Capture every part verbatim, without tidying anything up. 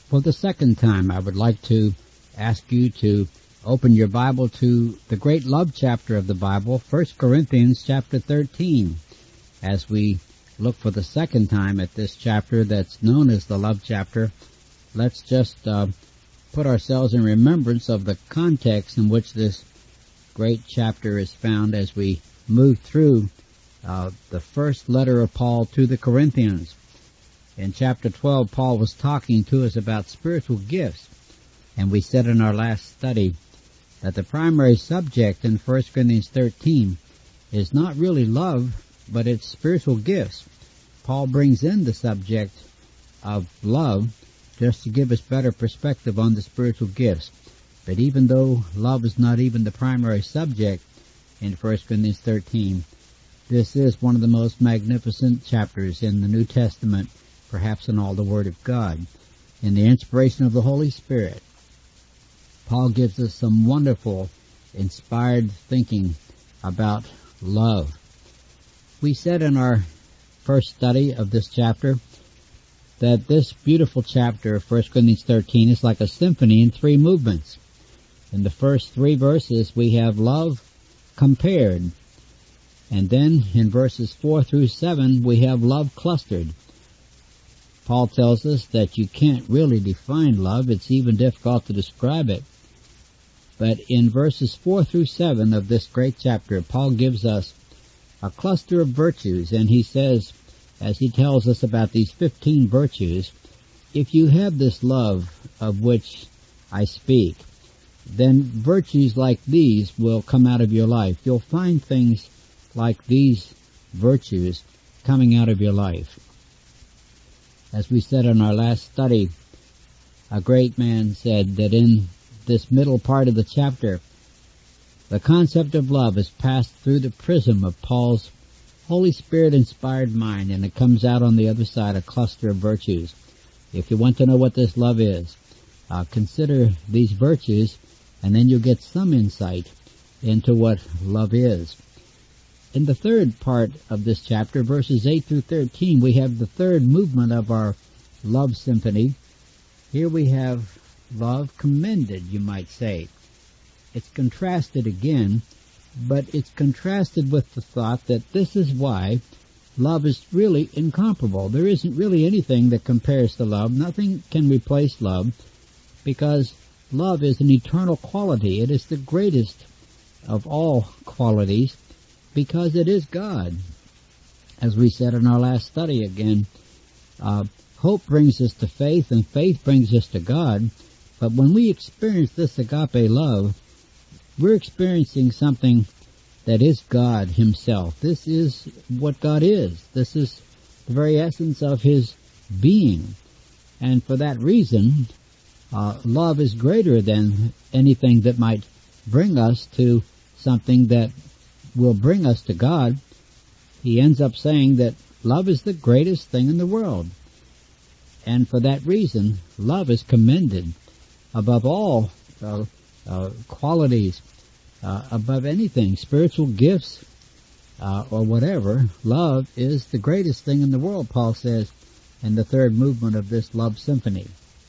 For the second time, I would like to ask you to open your Bible to the great love chapter of the Bible, First Corinthians chapter thirteen, as we look for the second time at this chapter that's known as the love chapter. Let's just uh, put ourselves in remembrance of the context in which this great chapter is found as we move through uh, the first letter of Paul to the Corinthians. In chapter twelve, Paul was talking to us about spiritual gifts, and we said in our last study that the primary subject in First Corinthians thirteen is not really love, but it's spiritual gifts. Paul brings in the subject of love just to give us better perspective on the spiritual gifts. But even though love is not even the primary subject in First Corinthians thirteen, this is one of the most magnificent chapters in the New Testament, perhaps in all the Word of God. In the inspiration of the Holy Spirit, Paul gives us some wonderful, inspired thinking about love. We said in our first study of this chapter that this beautiful chapter of First Corinthians thirteen is like a symphony in three movements. In the first three verses, we have love compared. And then in verses four through seven, we have love clustered. Paul tells us that you can't really define love. It's even difficult to describe it. But in verses four through seven of this great chapter, Paul gives us a cluster of virtues, and he says, as he tells us about these fifteen virtues, if you have this love of which I speak, then virtues like these will come out of your life. You'll find things like these virtues coming out of your life. As we said in our last study, a great man said that in this middle part of the chapter, the concept of love is passed through the prism of Paul's Holy Spirit-inspired mind, and it comes out on the other side, a cluster of virtues. If you want to know what this love is, uh, consider these virtues, and then you'll get some insight into what love is. In the third part of this chapter, verses eight through thirteen, we have the third movement of our love symphony. Here we have love commended, you might say. It's contrasted again, but it's contrasted with the thought that this is why love is really incomparable. There isn't really anything that compares to love. Nothing can replace love, because love is an eternal quality. It is the greatest of all qualities, because it is God. As we said in our last study again, uh, hope brings us to faith, and faith brings us to God. But when we experience this agape love, we're experiencing something that is God Himself. This is what God is. This is the very essence of His being. And for that reason, uh, love is greater than anything that might bring us to something that will bring us to God. He ends up saying that love is the greatest thing in the world. And for that reason, love is commended above all uh, uh, qualities, uh, above anything, spiritual gifts, uh, or whatever. Love is the greatest thing in the world, Paul says in the third movement of this love symphony.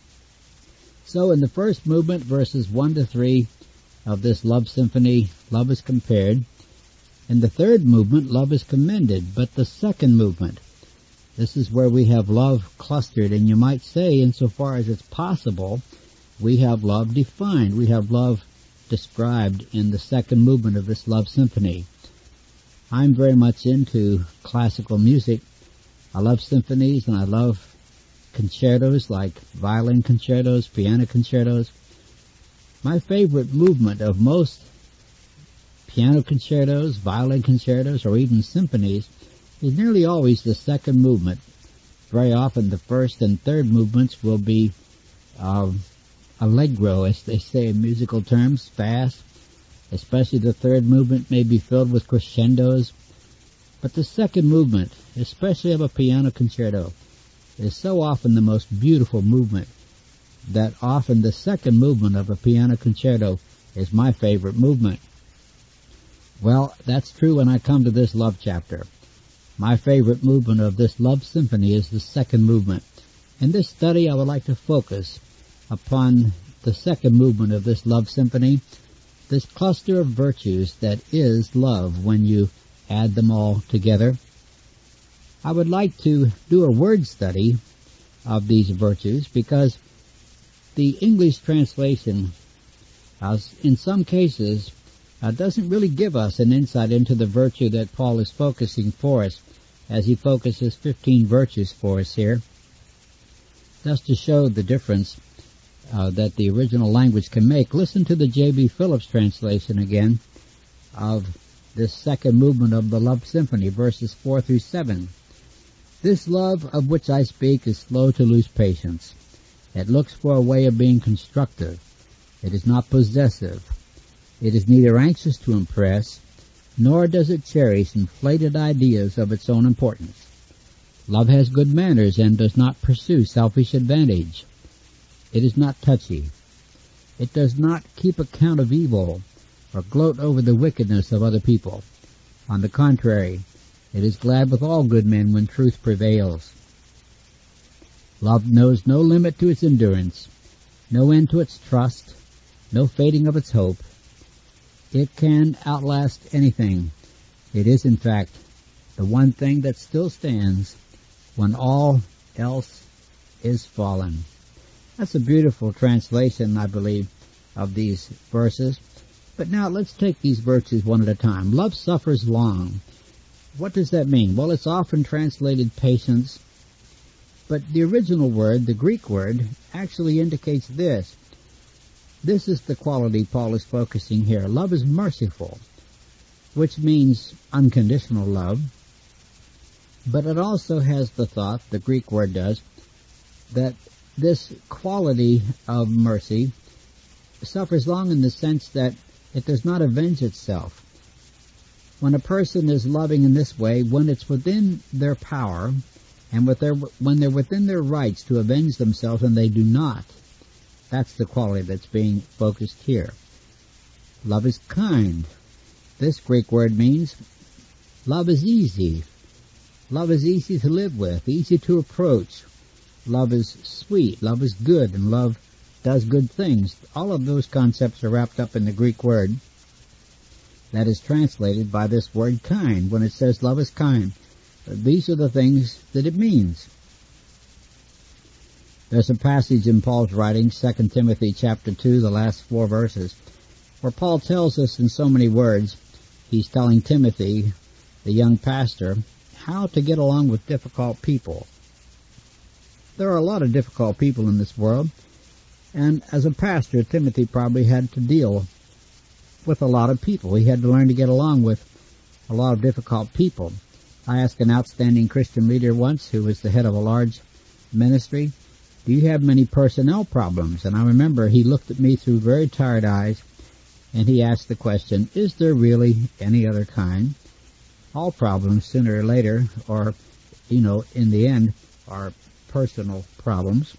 So in the first movement, verses one to three of this love symphony, love is compared. In the third movement, love is commended. But the second movement, this is where we have love clustered, and you might say, insofar as it's possible, we have love defined. We have love described in the second movement of this love symphony. I'm very much into classical music. I love symphonies, and I love concertos like violin concertos, piano concertos. My favorite movement of most piano concertos, violin concertos, or even symphonies is nearly always the second movement. Very often the first and third movements will be uh, allegro, as they say in musical terms, fast. Especially the third movement may be filled with crescendos. But the second movement, especially of a piano concerto, is so often the most beautiful movement that often the second movement of a piano concerto is my favorite movement. Well, that's true when I come to this love chapter. My favorite movement of this love symphony is the second movement. In this study, I would like to focus upon the second movement of this love symphony, this cluster of virtues that is love when you add them all together. I would like to do a word study of these virtues because the English translation, uh, in some cases, uh, doesn't really give us an insight into the virtue that Paul is focusing for us as he focuses fifteen virtues for us here. Just to show the difference uh, that the original language can make, listen to the J B Phillips translation again of this second movement of the Love Symphony, verses four through seven. This love of which I speak is slow to lose patience. It looks for a way of being constructive. It is not possessive. It is neither anxious to impress, nor does it cherish inflated ideas of its own importance. Love has good manners and does not pursue selfish advantage. It is not touchy. It does not keep account of evil or gloat over the wickedness of other people. On the contrary, it is glad with all good men when truth prevails. Love knows no limit to its endurance, no end to its trust, no fading of its hope. It can outlast anything. It is, in fact, the one thing that still stands when all else is fallen. That's a beautiful translation, I believe, of these verses. But now let's take these virtues one at a time. Love suffers long. What does that mean? Well, it's often translated patience, but the original word, the Greek word, actually indicates this. This is the quality Paul is focusing here. Love is merciful, which means unconditional love, but it also has the thought, the Greek word does, that this quality of mercy suffers long in the sense that it does not avenge itself. When a person is loving in this way, when it's within their power, and with their, when they're within their rights to avenge themselves and they do not, that's the quality that's being focused here. Love is kind. This Greek word means love is easy. Love is easy to live with, easy to approach. Love is sweet. Love is good, and love does good things. All of those concepts are wrapped up in the Greek word that is translated by this word kind. When it says love is kind, these are the things that it means. There's a passage in Paul's writing, Second Timothy chapter two, the last four verses, where Paul tells us in so many words, he's telling Timothy, the young pastor, how to get along with difficult people. There are a lot of difficult people in this world, and as a pastor, Timothy probably had to deal with a lot of people. He had to learn to get along with a lot of difficult people. I asked an outstanding Christian leader once, who was the head of a large ministry, do you have many personnel problems? And I remember he looked at me through very tired eyes, and he asked the question, is there really any other kind? All problems, sooner or later, or, you know, in the end, are personal problems,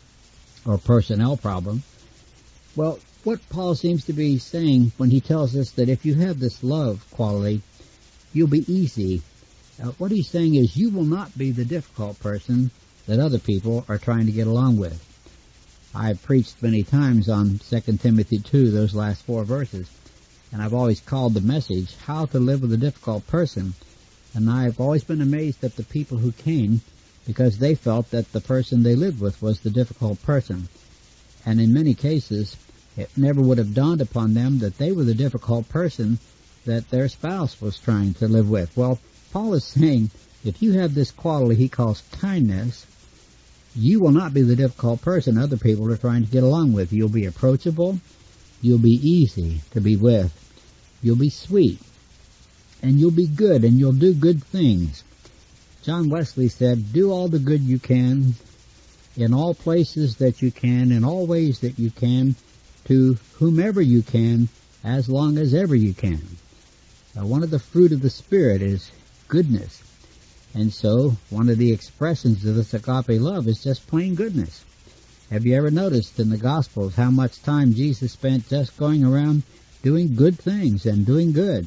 or personnel problems. Well, what Paul seems to be saying when he tells us that if you have this love quality, you'll be easy. Uh, what he's saying is you will not be the difficult person that other people are trying to get along with. I've preached many times on Second Timothy two, those last four verses, and I've always called the message, How to Live with a Difficult Person. And I've always been amazed at the people who came because they felt that the person they lived with was the difficult person. And in many cases, it never would have dawned upon them that they were the difficult person that their spouse was trying to live with. Well, Paul is saying, if you have this quality he calls kindness, you will not be the difficult person other people are trying to get along with. You'll be approachable. You'll be easy to be with. You'll be sweet. And you'll be good, and you'll do good things. John Wesley said, do all the good you can, in all places that you can, in all ways that you can, to whomever you can, as long as ever you can. Now, one of the fruit of the Spirit is goodness. And so, one of the expressions of this agape love is just plain goodness. Have you ever noticed in the Gospels how much time Jesus spent just going around doing good things and doing good?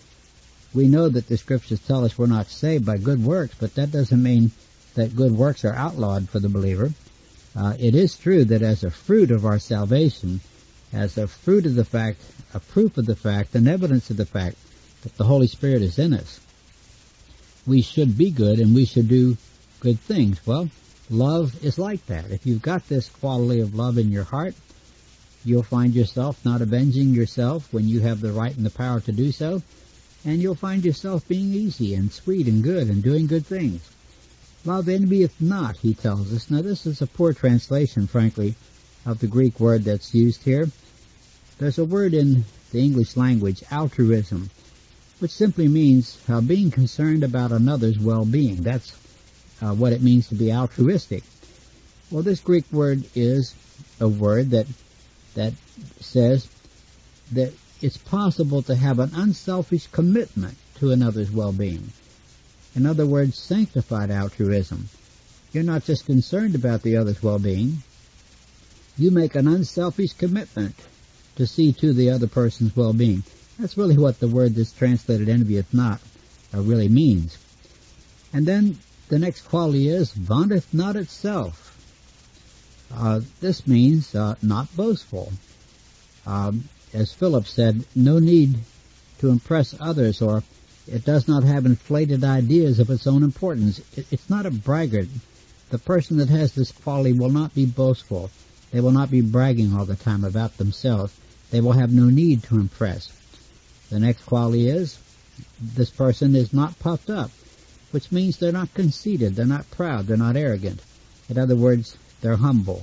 We know that the Scriptures tell us we're not saved by good works, but that doesn't mean that good works are outlawed for the believer. Uh, it is true that as a fruit of our salvation, as a fruit of the fact, a proof of the fact, an evidence of the fact that the Holy Spirit is in us, we should be good and we should do good things. Well, love is like that. If you've got this quality of love in your heart, you'll find yourself not avenging yourself when you have the right and the power to do so, and you'll find yourself being easy and sweet and good and doing good things. Love envieth not, he tells us. Now, this is a poor translation, frankly, of the Greek word that's used here. There's a word in the English language, altruism, which simply means uh, being concerned about another's well-being. That's uh, what it means to be altruistic. Well, this Greek word is a word that that says that it's possible to have an unselfish commitment to another's well-being. In other words, sanctified altruism. You're not just concerned about the other's well-being. You make an unselfish commitment to see to the other person's well-being. That's really what the word that's translated envieth not uh, really means. And then the next quality is vaunteth not itself. Uh, this means uh, not boastful. Um, as Philip said, no need to impress others, or it does not have inflated ideas of its own importance. It, it's not a braggart. The person that has this quality will not be boastful. They will not be bragging all the time about themselves. They will have no need to impress. The next quality is this person is not puffed up, which means they're not conceited, they're not proud, they're not arrogant. In other words, they're humble.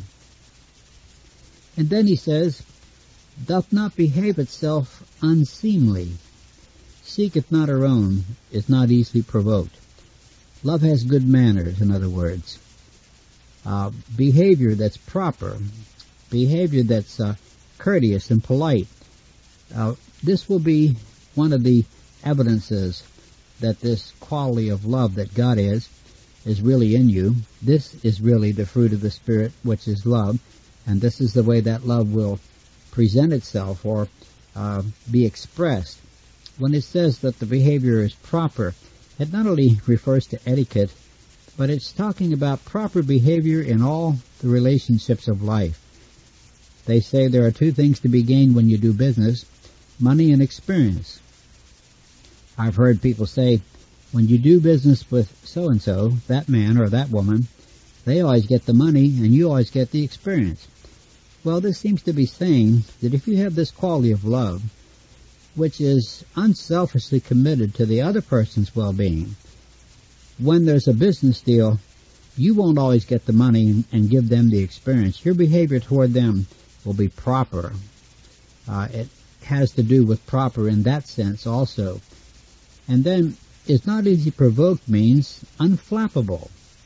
And then he says, doth not behave itself unseemly, seeketh not her own, is not easily provoked. Love has good manners, in other words. Uh, behavior that's proper, behavior that's uh, courteous and polite. Uh, this will be one of the evidences that this quality of love that God is, is really in you. This is really the fruit of the Spirit, which is love, and this is the way that love will present itself or uh, be expressed. When it says that the behavior is proper, it not only refers to etiquette, but it's talking about proper behavior in all the relationships of life. They say there are two things to be gained when you do business, money and experience. I've heard people say, when you do business with so-and-so, that man or that woman, they always get the money and you always get the experience. Well, this seems to be saying that if you have this quality of love, which is unselfishly committed to the other person's well-being, when there's a business deal, you won't always get the money and give them the experience. Your behavior toward them will be proper. Uh, it has to do with proper in that sense also. And then, is not easy provoked means unflappable.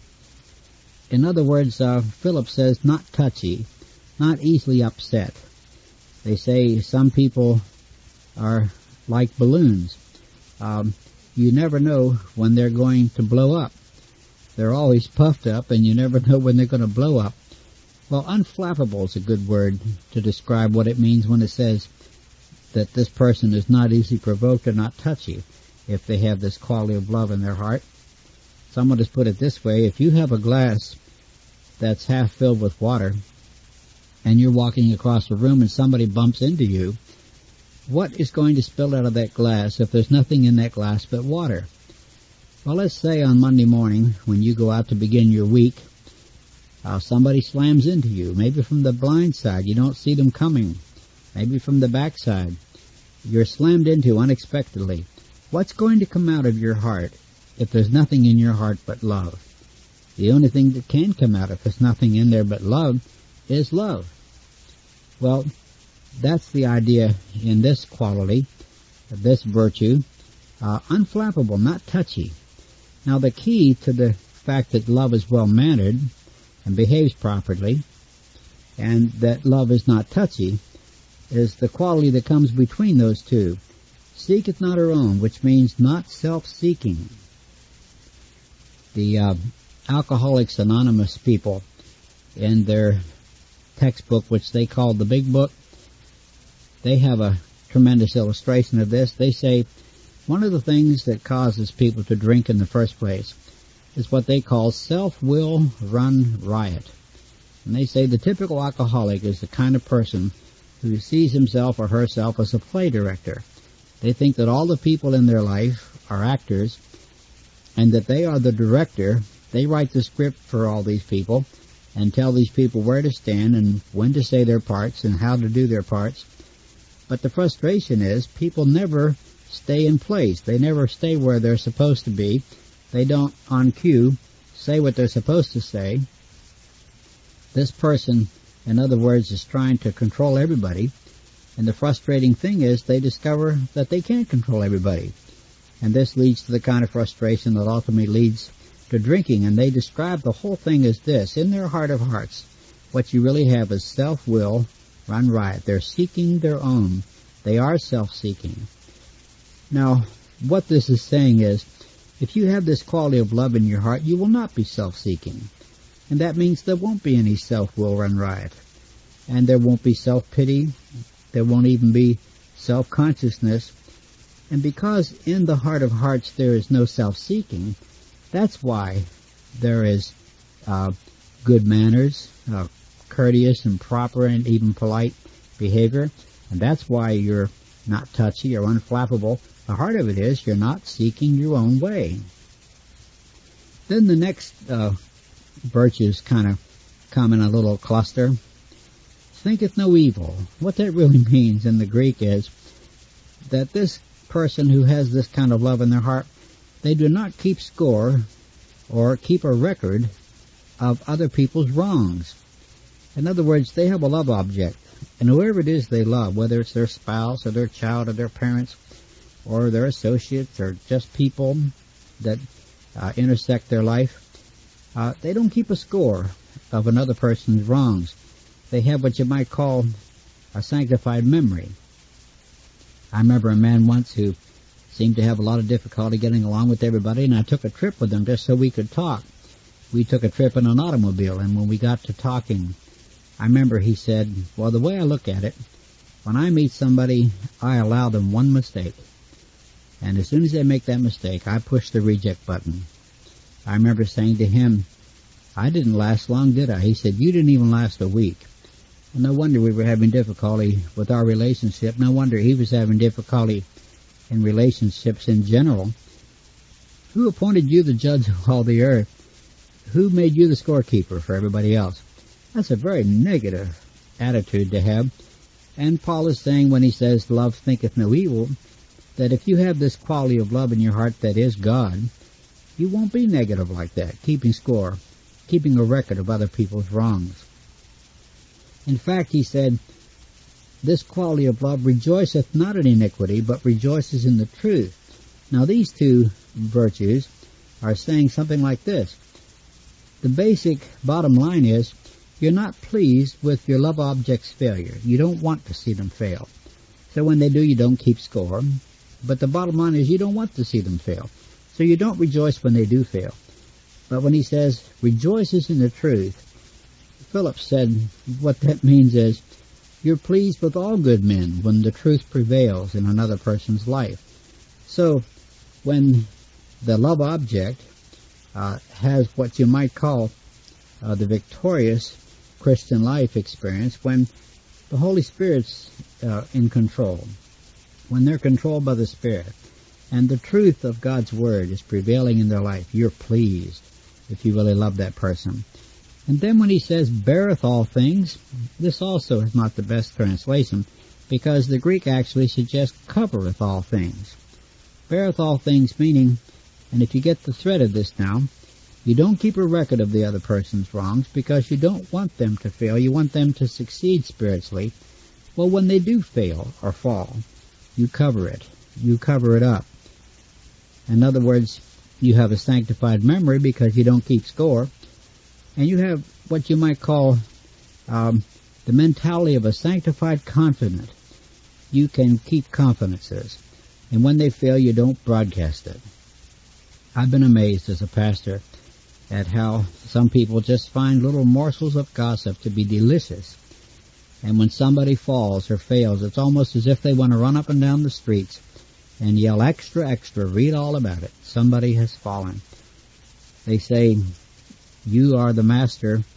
In other words, uh, Philip says not touchy, not easily upset. They say some people are like balloons. Um, you never know when they're going to blow up. They're always puffed up, and you never know when they're going to blow up. Well, unflappable is a good word to describe what it means when it says that this person is not easily provoked or not touchy, if they have this quality of love in their heart. Someone has put it this way: if you have a glass that's half filled with water, and you're walking across the room and somebody bumps into you, what is going to spill out of that glass if there's nothing in that glass but water? Well, let's say on Monday morning, when you go out to begin your week, uh, somebody slams into you, maybe from the blind side. You don't see them coming. Maybe from the back side. You're slammed into unexpectedly. What's going to come out of your heart if there's nothing in your heart but love? The only thing that can come out if there's nothing in there but love is love. Well, that's the idea in this quality, this virtue, uh, unflappable, not touchy. Now, the key to the fact that love is well-mannered and behaves properly, and that love is not touchy, is the quality that comes between those two. Seeketh not her own, which means not self-seeking. The uh, Alcoholics Anonymous people, in their textbook, which they call the Big Book, they have a tremendous illustration of this. They say one of the things that causes people to drink in the first place is what they call self-will run riot. And they say the typical alcoholic is the kind of person who sees himself or herself as a play director. They think that all the people in their life are actors and that they are the director. They write the script for all these people and tell these people where to stand and when to say their parts and how to do their parts. But the frustration is people never stay in place. They never stay where they're supposed to be. They don't, on cue, say what they're supposed to say. This person, in other words, is trying to control everybody. And the frustrating thing is they discover that they can't control everybody. And this leads to the kind of frustration that ultimately leads to drinking. And they describe the whole thing as this: in their heart of hearts, what you really have is self-will run riot. They're seeking their own. They are self-seeking. Now, what this is saying is, if you have this quality of love in your heart, you will not be self-seeking. And that means there won't be any self-will run riot. And there won't be self-pity. There won't even be self-consciousness. And because in the heart of hearts there is no self-seeking, that's why there is uh, good manners, uh, courteous and proper and even polite behavior. And that's why you're not touchy or unflappable. The heart of it is you're not seeking your own way. Then the next uh, virtues kind of come in a little cluster. Thinketh no evil. What that really means in the Greek is that this person who has this kind of love in their heart, they do not keep score or keep a record of other people's wrongs. In other words, they have a love object, and whoever it is they love, whether it's their spouse or their child or their parents or their associates or just people that uh, intersect their life, uh, they don't keep a score of another person's wrongs. They have what you might call a sanctified memory. I remember a man once who seemed to have a lot of difficulty getting along with everybody, and I took a trip with him just so we could talk. We took a trip in an automobile, and when we got to talking, I remember he said, well, the way I look at it, when I meet somebody, I allow them one mistake. And as soon as they make that mistake, I push the reject button. I remember saying to him, I didn't last long, did I? He said, you didn't even last a week. Well, no wonder we were having difficulty with our relationship. No wonder he was having difficulty in relationships in general. Who appointed you the judge of all the earth? Who made you the scorekeeper for everybody else? That's a very negative attitude to have. And Paul is saying when he says, love thinketh no evil, that if you have this quality of love in your heart that is God, you won't be negative like that, keeping score, keeping a record of other people's wrongs. In fact, he said, this quality of love rejoiceth not in iniquity, but rejoices in the truth. Now, these two virtues are saying something like this. The basic bottom line is, you're not pleased with your love object's failure. You don't want to see them fail. So when they do, you don't keep score. But the bottom line is you don't want to see them fail. So you don't rejoice when they do fail. But when he says, rejoices in the truth, Philip said what that means is, you're pleased with all good men when the truth prevails in another person's life. So when the love object uh, has what you might call uh, the victorious Christian life experience, when the Holy Spirit's uh, in control, when they're controlled by the Spirit, and the truth of God's Word is prevailing in their life, you're pleased if you really love that person. And then when he says, beareth all things, this also is not the best translation, because the Greek actually suggests covereth all things. Beareth all things meaning, and if you get the thread of this now, you don't keep a record of the other person's wrongs because you don't want them to fail. You want them to succeed spiritually. Well, when they do fail or fall, you cover it. You cover it up. In other words, you have a sanctified memory because you don't keep score. And you have what you might call um, the mentality of a sanctified confident. You can keep confidences. And when they fail, you don't broadcast it. I've been amazed as a pastor at how some people just find little morsels of gossip to be delicious. And when somebody falls or fails, it's almost as if they want to run up and down the streets and yell, extra, extra, read all about it. Somebody has fallen. They say, you are the master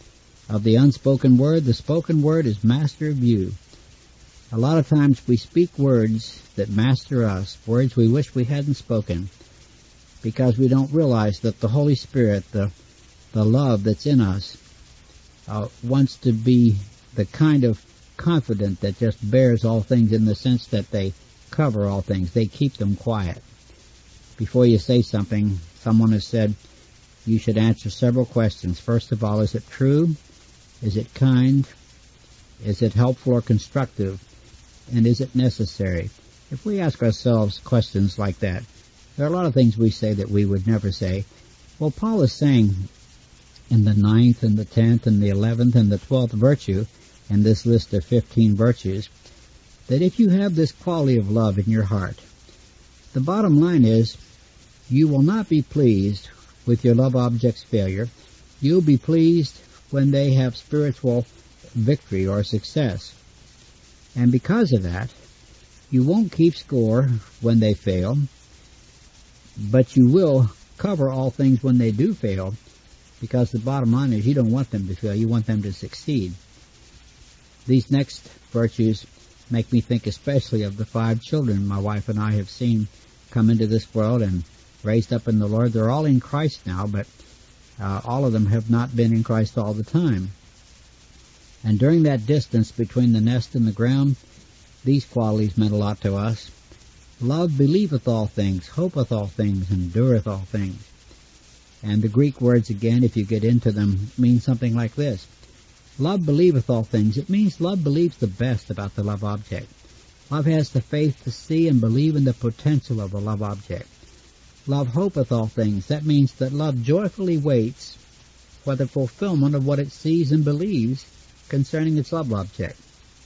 of the unspoken word, the spoken word is master of you. A lot of times we speak words that master us, words we wish we hadn't spoken, because we don't realize that the Holy Spirit, the the love that's in us, uh, wants to be the kind of confident that just bears all things, in the sense that they cover all things. They keep them quiet. Before you say something, someone has said you should answer several questions. First of all, is it true? Is it kind? Is it helpful or constructive? And is it necessary? If we ask ourselves questions like that, there are a lot of things we say that we would never say. Well, Paul is saying in the ninth and the tenth and the eleventh and the twelfth virtue, in this list of fifteen virtues, that if you have this quality of love in your heart, the bottom line is you will not be pleased with your love object's failure. You'll be pleased when they have spiritual victory or success. And because of that, you won't keep score when they fail, but you will cover all things when they do fail, because the bottom line is you don't want them to fail, you want them to succeed. These next virtues make me think especially of the five children my wife and I have seen come into this world and raised up in the Lord. They're all in Christ now, but uh, all of them have not been in Christ all the time. And during that distance between the nest and the ground, these qualities meant a lot to us. Love believeth all things, hopeth all things, endureth all things. And the Greek words, again, if you get into them, mean something like this. Love believeth all things. It means love believes the best about the love object. Love has the faith to see and believe in the potential of the love object. Love hopeth all things. That means that love joyfully waits for the fulfillment of what it sees and believes concerning its love object.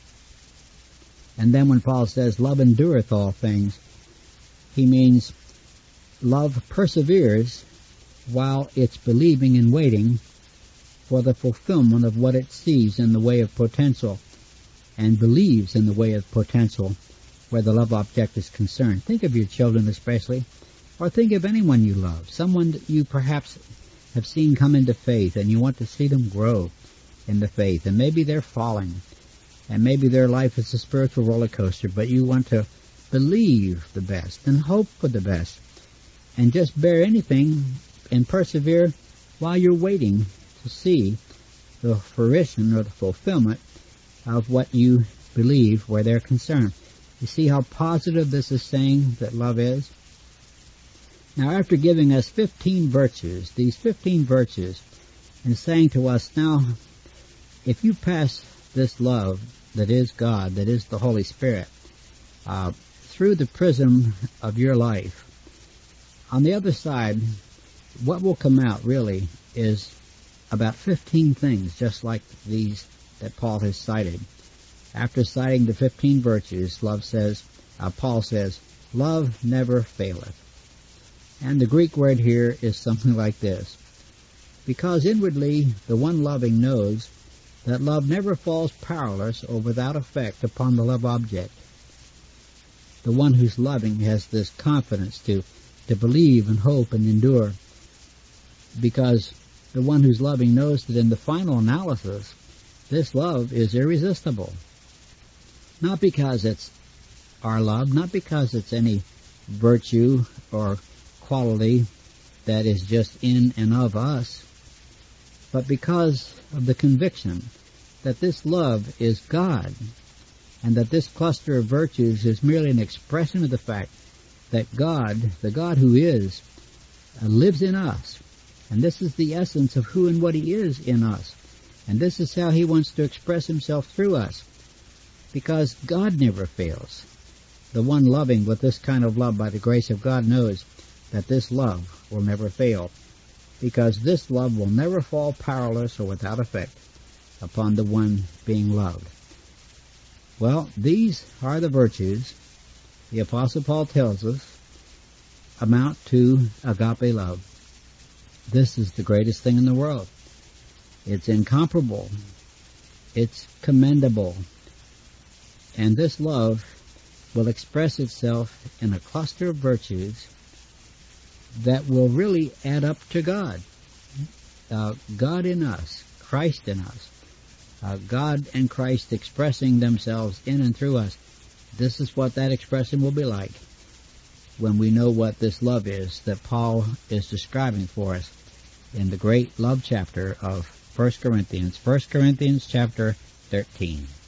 And then when Paul says love endureth all things, he means love perseveres while it's believing and waiting for the fulfillment of what it sees in the way of potential and believes in the way of potential where the love object is concerned. Think of your children especially, or think of anyone you love, someone that you perhaps have seen come into faith and you want to see them grow in the faith, and maybe they're falling, and maybe their life is a spiritual roller coaster, but you want to believe the best and hope for the best and just bear anything and persevere while you're waiting to see the fruition or the fulfillment of what you believe where they're concerned. You see how positive this is saying that love is? Now, after giving us fifteen virtues, these fifteen virtues, and saying to us, now, if you pass this love that is God, that is the Holy Spirit, uh, through the prism of your life, on the other side, what will come out really is about fifteen things, just like these that Paul has cited. After citing the fifteen virtues, love says, uh, Paul says, love never faileth. And the Greek word here is something like this. Because inwardly the one loving knows that love never falls powerless or without effect upon the love object. The one who's loving has this confidence to, to believe and hope and endure, because the one who's loving knows that in the final analysis, this love is irresistible. Not because it's our love, not because it's any virtue or quality that is just in and of us, but because of the conviction that this love is God, and that this cluster of virtues is merely an expression of the fact that God, the God who is, uh, lives in us. And this is the essence of who and what He is in us. And this is how He wants to express Himself through us. Because God never fails. The one loving with this kind of love by the grace of God knows that this love will never fail, because this love will never fall powerless or without effect upon the one being loved. Well, these are the virtues the Apostle Paul tells us amount to agape love. This is the greatest thing in the world. It's incomparable. It's commendable. And this love will express itself in a cluster of virtues that will really add up to God. Uh, God in us, Christ in us. uh, God and Christ expressing themselves in and through us. This is what that expression will be like when we know what this love is that Paul is describing for us in the great love chapter of First Corinthians, First Corinthians chapter thirteen.